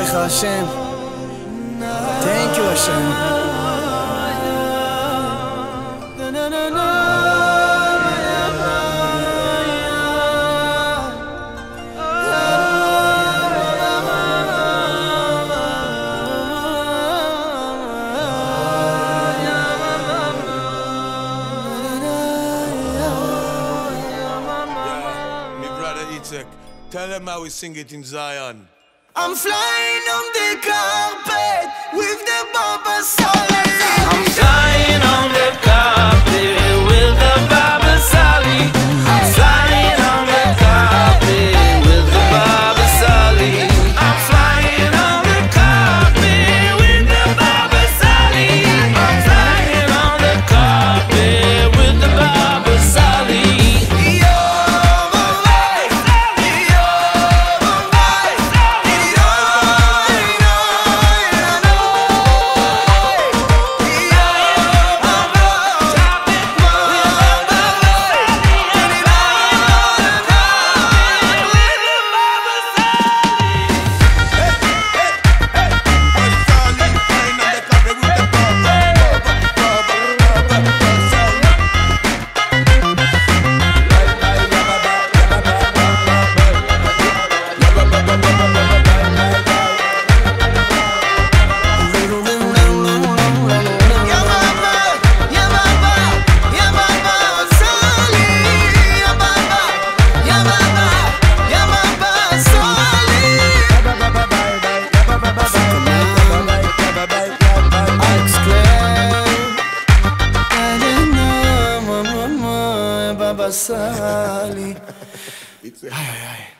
לך השם. Thank you השם. Tell them how we sing it in Zion. I'm flying on the carpet with the Baba Sali. I'm flying on the carpet with the Baba Sali. I'm flying on the carpet with the Baba Sali. I'm flying on the carpet with the Baba Sali. I'm flying on the carpet with the Baba Sali. Baba Sali.